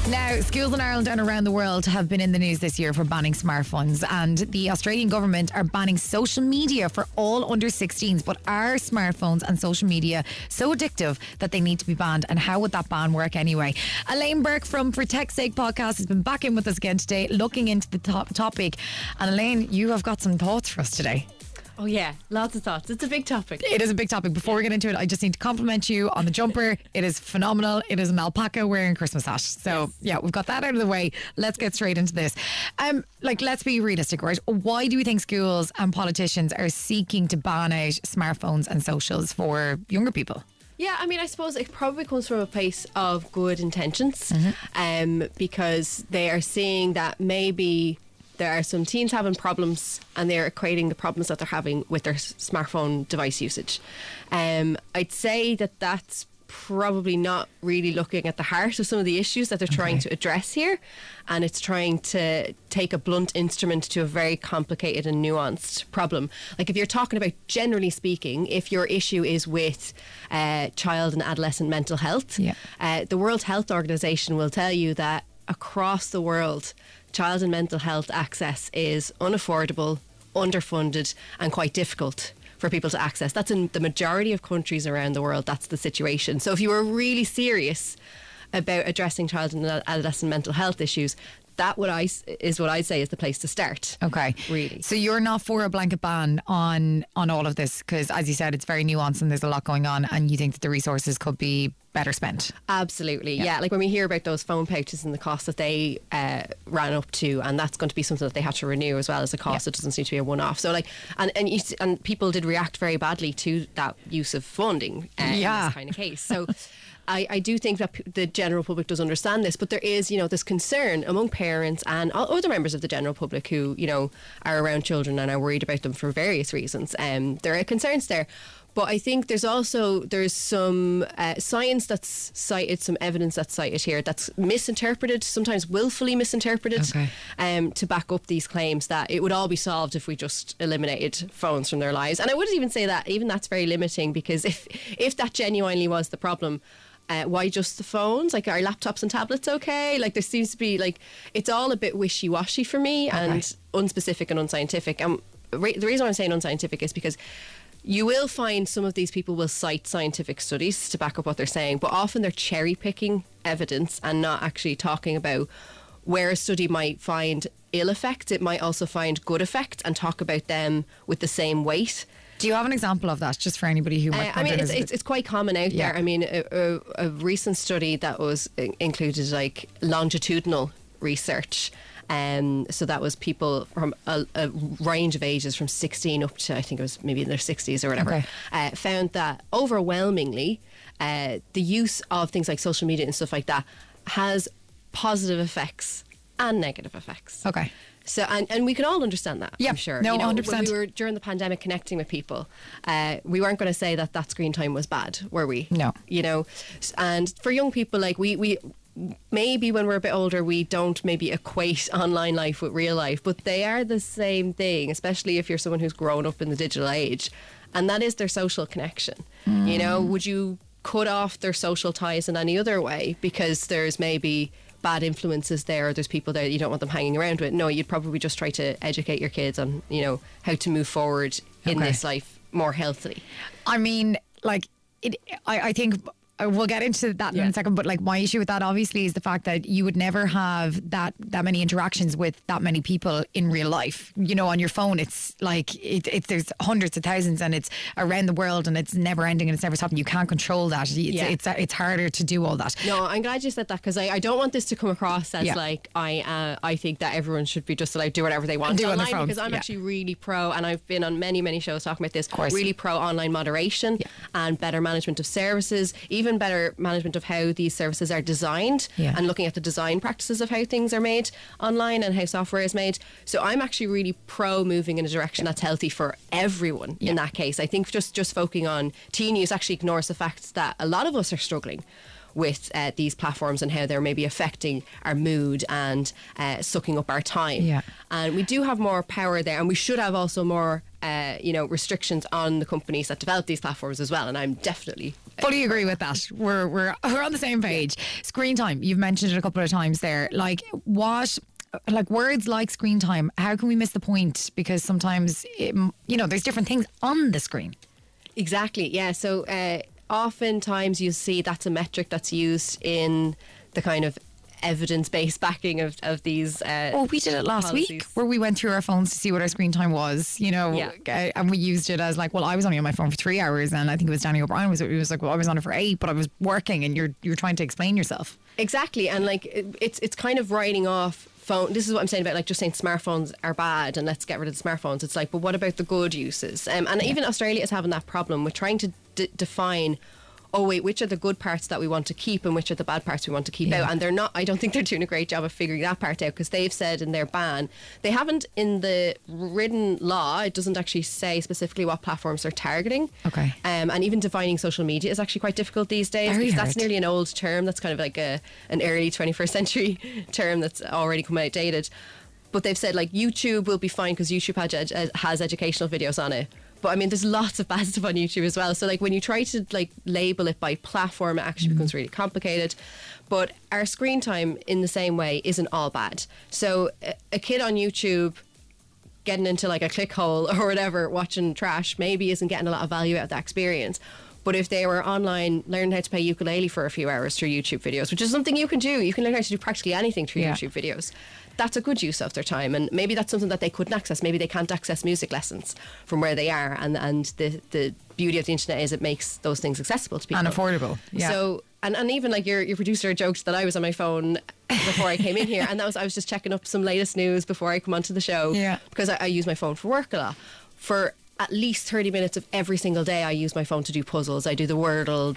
Now, schools in Ireland and around the world have been in the news this year for banning smartphones, and the Australian government are banning social media for all under 16s. But are smartphones and social media so addictive that they need to be banned? And how would that ban work anyway? Elaine Burke from For Tech's Sake podcast has been back in with us again today, looking into the topic. And Elaine, you have got some thoughts for us today. Oh yeah, lots of thoughts. It's a big topic. It is a big topic. Before we get into it, I just need to compliment you on the jumper. It is phenomenal. It is an alpaca wearing Christmas hat. So yeah, we've got that out of the way. Let's get straight into this. Let's be realistic, right? Why do we think schools and politicians are seeking to ban out smartphones and socials for younger people? Yeah, I mean, I suppose it probably comes from a place of good intentions, because they are seeing that maybe there are some teens having problems and they're equating the problems that they're having with their smartphone device usage. I'd say that that's probably not really looking at the heart of some of the issues that they're trying to address here, and it's trying to take a blunt instrument to a very complicated and nuanced problem. Like, if you're talking about, generally speaking, if your issue is with child and adolescent mental health, the World Health Organization will tell you that across the world, child and mental health access is unaffordable, underfunded, and quite difficult for people to access. That's in the majority of countries around the world. That's the situation. So if you were really serious about addressing child and adolescent mental health issues, that is what I'd say is the place to start. Okay. Really. So you're not for a blanket ban on all of this, because, as you said, it's very nuanced and there's a lot going on, and you think that the resources could be better spent? Absolutely, yeah. Like, when we hear about those phone pouches and the cost that they ran up to, and that's going to be something that they had to renew as well as a cost. It doesn't seem to be a one-off. So, like, and people did react very badly to that use of funding in this kind of case. So I do think that the general public does understand this, but there is, this concern among parents and other members of the general public who, are around children and are worried about them for various reasons. There are concerns there. But I think there's some science that's cited, some evidence that's cited here that's misinterpreted, sometimes willfully misinterpreted, to back up these claims that it would all be solved if we just eliminated phones from their lives. And I wouldn't even say that. Even that's very limiting, because if that genuinely was the problem, why just the phones? Like, are laptops and tablets okay? Like, there seems to be, like, it's all a bit wishy-washy for me and unspecific and unscientific. And the reason I'm saying unscientific is because you will find some of these people will cite scientific studies to back up what they're saying, but often they're cherry-picking evidence and not actually talking about where a study might find ill effects, it might also find good effects, and talk about them with the same weight. Do you have an example of that, just for anybody who might... it's quite common out there. I mean, a recent study that was included, like, longitudinal research. So that was people from a range of ages from 16 up to, I think it was maybe in their 60s or whatever, found that overwhelmingly the use of things like social media and stuff like that has positive effects and negative effects. Okay. So, and we can all understand that, I'm sure. No, 100%. When we were, during the pandemic, connecting with people, we weren't going to say that screen time was bad, were we? No. And for young people, like, we maybe when we're a bit older, we don't maybe equate online life with real life, but they are the same thing, especially if you're someone who's grown up in the digital age, and that is their social connection. Would you cut off their social ties in any other way because there's maybe bad influences there, or there's people there that you don't want them hanging around with? No, you'd probably just try to educate your kids on, how to move forward in this life more healthily. I mean, like, I think we'll get into that in a second, but, like, my issue with that obviously is the fact that you would never have that many interactions with that many people in real life. On your phone, it's like there's hundreds of thousands, and it's around the world, and it's never ending, and it's never stopping. You can't control that. It's harder to do all that. No, I'm glad you said that, because I don't want this to come across as like I think that everyone should be just allowed to do whatever they want online, because I'm actually really pro, and I've been on many shows talking about this. Really pro online moderation and better management of services, even better management of how these services are designed, and looking at the design practices of how things are made online and how software is made. So I'm actually really pro moving in a direction that's healthy for everyone in that case. I think just focusing on teen use actually ignores the fact that a lot of us are struggling with these platforms and how they're maybe affecting our mood and sucking up our time. Yeah. And we do have more power there, and we should have also more restrictions on the companies that develop these platforms as well. And I'm definitely fully agree with that. We're on the same page. Screen time, you've mentioned it a couple of times there. Like words like screen time, how can we miss the point? Because sometimes there's different things on the screen. Exactly, yeah. So oftentimes you see that's a metric that's used in the kind of evidence-based backing of these we did it last policies. week where we went through our phones to see what our screen time was, and we used it as like, well, I was only on my phone for 3 hours, and I think it was Danny O'Brien was like, well, I was on it for 8, but I was working, and you're trying to explain yourself. Exactly. And like it's kind of writing off phone. This is what I'm saying about like just saying smartphones are bad and let's get rid of the smartphones. It's like, but what about the good uses? And even Australia is having that problem with trying to define, which are the good parts that we want to keep and which are the bad parts we want to keep out. And they're not, I don't think they're doing a great job of figuring that part out, because they've said in their ban, they haven't in the written law, it doesn't actually say specifically what platforms they're targeting. Okay. And even defining social media is actually quite difficult these days. Very because hard. That's nearly an old term. That's kind of like an early 21st century term that's already come outdated. But they've said like YouTube will be fine because YouTube has educational videos on it. But I mean, there's lots of bad stuff on YouTube as well. So like when you try to like label it by platform, it actually becomes really complicated. But our screen time in the same way isn't all bad. So a kid on YouTube getting into like a click hole or whatever, watching trash, maybe isn't getting a lot of value out of that experience. But if they were online, learning how to play ukulele for a few hours through YouTube videos, which is something you can do. You can learn how to do practically anything through YouTube videos. That's a good use of their time, and maybe that's something that they couldn't access. Maybe they can't access music lessons from where they are, and the beauty of the internet is it makes those things accessible to people and affordable. Yeah. So and even like your producer joked that I was on my phone before I came in here, and I was just checking up some latest news before I come onto the show. Yeah. Because I use my phone for work a lot. For at least 30 minutes of every single day, I use my phone to do puzzles. I do the Wordle,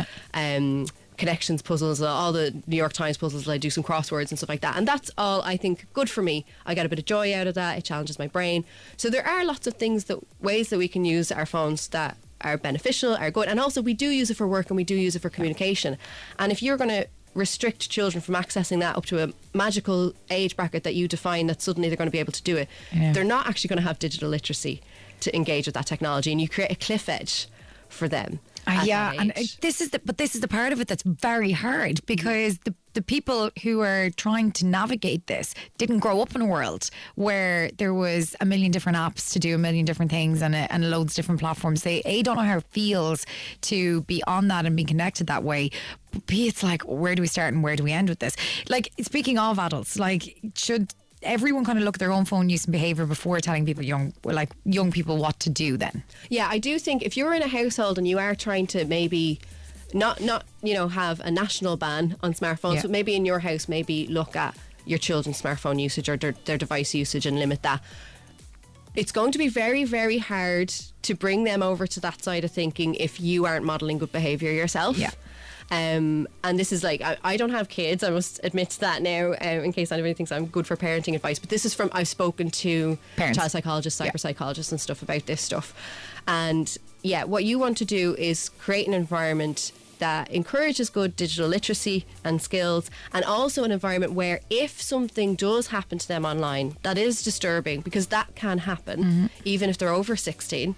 connections puzzles, all the New York Times puzzles. I do some crosswords and stuff like that, and that's all I think good for me. I get a bit of joy out of that. It challenges my brain. So there are lots of ways that we can use our phones that are beneficial, are good, and also we do use it for work and we do use it for communication. And if you're going to restrict children from accessing that up to a magical age bracket that you define, that suddenly they're going to be able to do it, they're not actually going to have digital literacy to engage with that technology, and you create a cliff edge for them. And this is the part of it that's very hard, because the people who are trying to navigate this didn't grow up in a world where there was a million different apps to do a million different things and loads of different platforms. They don't know how it feels to be on that and be connected that way. But B, it's like, where do we start and where do we end with this? Like, speaking of adults, like, should everyone kind of look at their own phone use and behaviour before telling people young people what to do then? Yeah, I do think if you're in a household and you are trying to maybe not have a national ban on smartphones, but maybe in your house, maybe look at your children's smartphone usage or their device usage and limit that. It's going to be very, very hard to bring them over to that side of thinking if you aren't modelling good behaviour yourself. Yeah. And this is like, I don't have kids, I must admit that now, in case anybody thinks I'm good for parenting advice, but this is from, I've spoken to parents, child psychologists, cyber psychologists and stuff about this stuff. And what you want to do is create an environment that encourages good digital literacy and skills, and also an environment where if something does happen to them online that is disturbing, because that can happen even if they're over 16,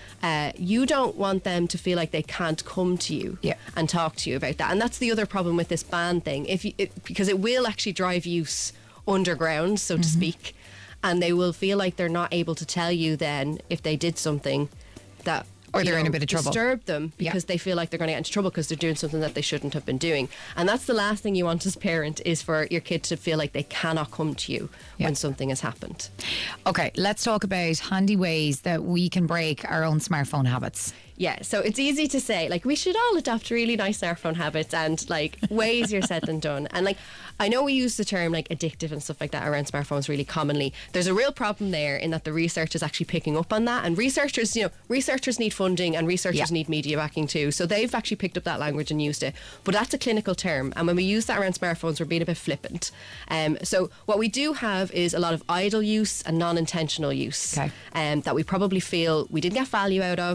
you don't want them to feel like they can't come to you and talk to you about that. And that's the other problem with this ban thing, because it will actually drive use underground, so to speak, and they will feel like they're not able to tell you then if they did something that or they're in a bit of trouble, disturb them, because they feel like they're going to get into trouble because they're doing something that they shouldn't have been doing. And that's the last thing you want as a parent, is for your kid to feel like they cannot come to you when something has happened. Okay, let's talk about handy ways that we can break our own smartphone habits. Yeah, so it's easy to say, like, we should all adopt really nice smartphone habits, and like, way easier said than done. And like, I know we use the term like addictive and stuff like that around smartphones really commonly. There's a real problem there in that the research is actually picking up on that, and researchers need funding, and researchers need media backing too. So they've actually picked up that language and used it. But that's a clinical term, and when we use that around smartphones, we're being a bit flippant. So what we do have is a lot of idle use and non-intentional use, that we probably feel we didn't get value out of.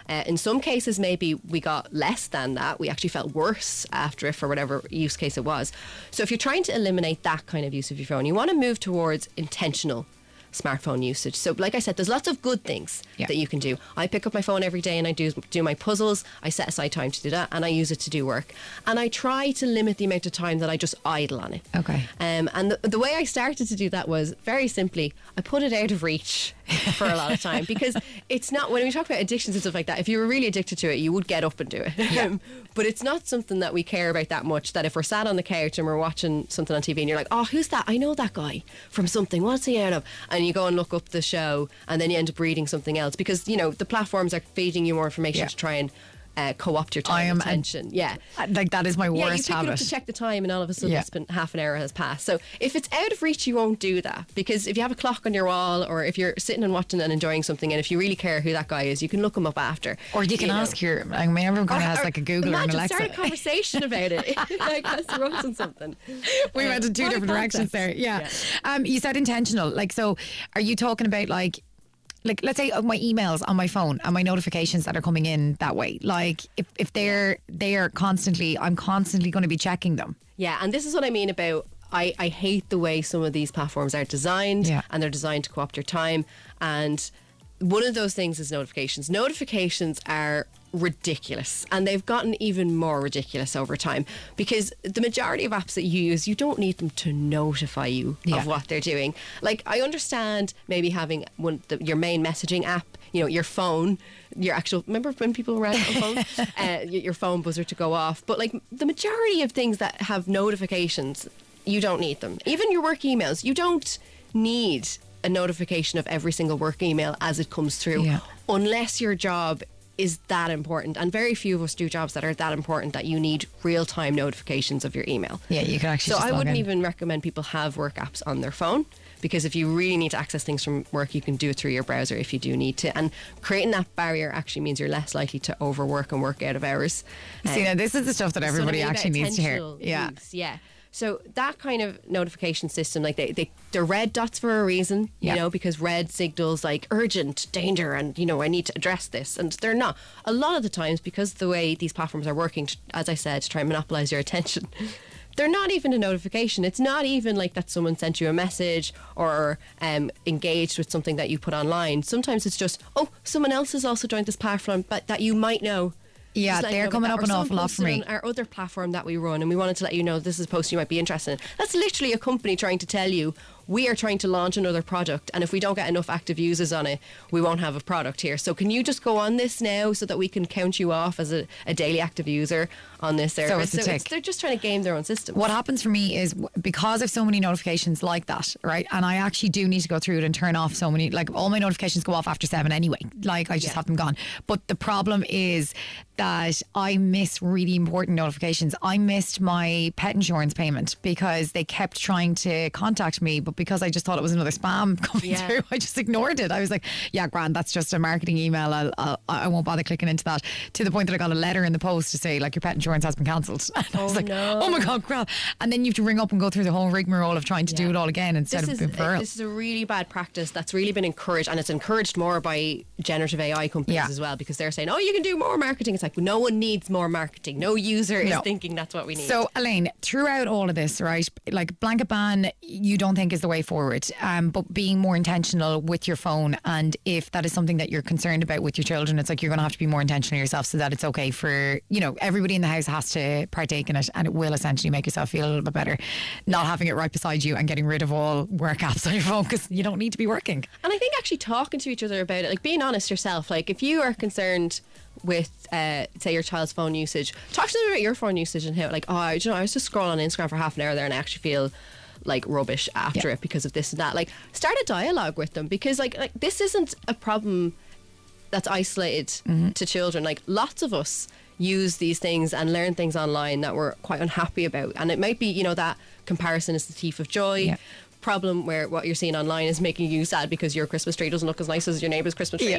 In some cases, maybe we got less than that. We actually felt worse after it for whatever use case it was. So if you're trying to eliminate that kind of use of your phone, you want to move towards intentional smartphone usage. So like I said, there's lots of good things that you can do. I pick up my phone every day and I do my puzzles. I set aside time to do that and I use it to do work. And I try to limit the amount of time that I just idle on it. Okay. And the way I started to do that was very simply, I put it out of reach for a lot of time, because it's not, when we talk about addictions and stuff like that, if you were really addicted to it, you would get up and do it. But it's not something that we care about that much, that if we're sat on the couch and we're watching something on TV and you're like, oh, who's that? I know that guy from something. What's he out of? And you go and look up the show and then you end up reading something else, because, you know, the platforms are feeding you more information to try and co-opt your time and attention. Like, that is my worst you pick habit. it up to check the time and all of a sudden it's been half an hour has passed. So if it's out of reach, you won't do that, because if you have a clock on your wall, or if you're sitting and watching and enjoying something, and if you really care who that guy is, you can look him up after. Or you can ask your, I mean, everyone kind of has like a Google or an Alexa. Start a conversation about it. Like, that's the rules and something. We went in two different directions there. You said intentional. Like, so are you talking about like, let's say my emails on my phone and my notifications that are coming in that way, like if they are constantly, I'm constantly going to be checking them. Yeah, and this is what I mean about, I hate the way some of these platforms are designed, and they're designed to co-opt your time. And one of those things is notifications. Notifications are ridiculous, and they've gotten even more ridiculous over time, because the majority of apps that you use, you don't need them to notify you of what they're doing. Like, I understand maybe having your main messaging app, you know, your phone, your actual, remember when people were on phones, your phone buzzer to go off. But like, the majority of things that have notifications, you don't need them. Even your work emails, you don't need a notification of every single work email as it comes through, unless your job is that important. And very few of us do jobs that are that important that you need real-time notifications of your email. Yeah, you can actually. So just I log wouldn't in. even recommend people have work apps on their phone, because if you really need to access things from work, you can do it through your browser if you do need to. And creating that barrier actually means you're less likely to overwork and work out of hours. See, now this is the stuff that everybody actually needs to hear. Yeah. So that kind of notification system, like they're red dots for a reason, you know, because red signals like urgent, danger, and, you know, I need to address this. And they're not. A lot of the times, because the way these platforms are working, as I said, to try and monopolise your attention, they're not even a notification. It's not even like that someone sent you a message or engaged with something that you put online. Sometimes it's just, oh, someone else has also joined this platform that you might know. Yeah, they're coming up an awful lot for me. On our other platform that we run, and we wanted to let you know this is a post you might be interested in. That's literally a company trying to tell you, we are trying to launch another product, and if we don't get enough active users on it, we won't have a product here. So can you just go on this now so that we can count you off as a daily active user on this service? So they're just trying to game their own system. What happens for me is, because of so many notifications like that, right, and I actually do need to go through it and turn off so many, like all my notifications go off after 7 anyway, like I just have them gone. But the problem is that I miss really important notifications. I missed my pet insurance payment because they kept trying to contact me, but because I just thought it was another spam coming through, I just ignored it. I was like, yeah, grand, that's just a marketing email. I won't bother clicking into that, to the point that I got a letter in the post to say, like, your pet insurance has been cancelled. And I was like, oh my God, crap. And then you have to ring up and go through the whole rigmarole of trying to do it all again instead of referral. This is a really bad practice that's really been encouraged, and it's encouraged more by generative AI companies as well, because they're saying, oh, you can do more marketing. It's like, no one needs more marketing. No user is thinking that's what we need. So, Elaine, throughout all of this, right, like, blanket ban, you don't think is the way forward, but being more intentional with your phone, and if that is something that you're concerned about with your children, it's like you're going to have to be more intentional yourself, so that it's okay for, you know, everybody in the house has to partake in it, and it will essentially make yourself feel a little bit better, not having it right beside you and getting rid of all work apps on your phone, because you don't need to be working. And I think actually talking to each other about it, like being honest yourself, like if you are concerned with say your child's phone usage, talk to them about your phone usage and how, like, oh, you know, I was just scrolling on Instagram for half an hour there and I actually feel like rubbish after it because of this and that. Like, start a dialogue with them, because like this isn't a problem that's isolated to children. Like, lots of us use these things and learn things online that we're quite unhappy about, and it might be, you know, that comparison is the thief of joy problem, where what you're seeing online is making you sad because your Christmas tree doesn't look as nice as your neighbour's Christmas tree.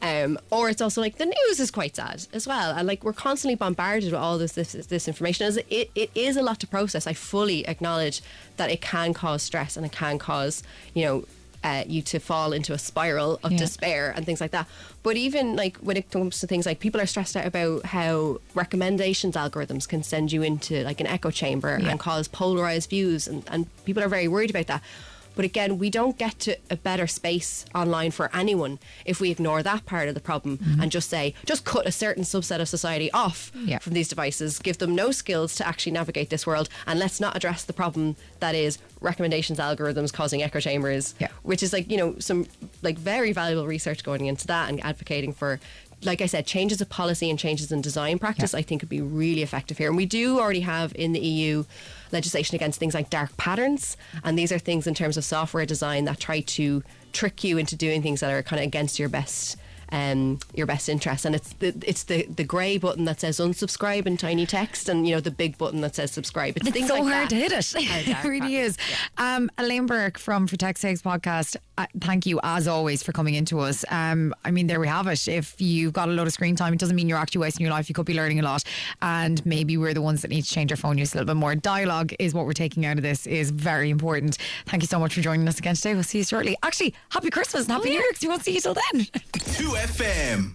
Or it's also like the news is quite sad as well, and like we're constantly bombarded with all this information. As it is a lot to process. I fully acknowledge that it can cause stress and it can cause, you know, you to fall into a spiral of despair and things like that. But even like when it comes to things like people are stressed out about how recommendations algorithms can send you into like an echo chamber and cause polarized views, and people are very worried about that. But again, we don't get to a better space online for anyone if we ignore that part of the problem and just cut a certain subset of society off from these devices, give them no skills to actually navigate this world, and let's not address the problem that is recommendations algorithms causing echo chambers, which is like, you know, some like very valuable research going into that and advocating for, like I said, changes of policy and changes in design practice, I think would be really effective here. And we do already have in the EU legislation against things like dark patterns. And these are things in terms of software design that try to trick you into doing things that are kind of against your best interest. And it's the grey button that says unsubscribe in tiny text, and you know the big button that says subscribe. It's things so like hard that. to hit it. It really is. Elaine Burke from For Tech's Sake podcast, thank you as always for coming into us. I mean, there we have it. If you've got a lot of screen time, it doesn't mean you're actually wasting your life. You could be learning a lot, and maybe we're the ones that need to change our phone use a little bit more. Dialogue is what we're taking out of this, is very important. Thank you so much for joining us again today. We'll see you shortly. Actually, happy Christmas and happy New Year, because we won't see you till then. 2FM.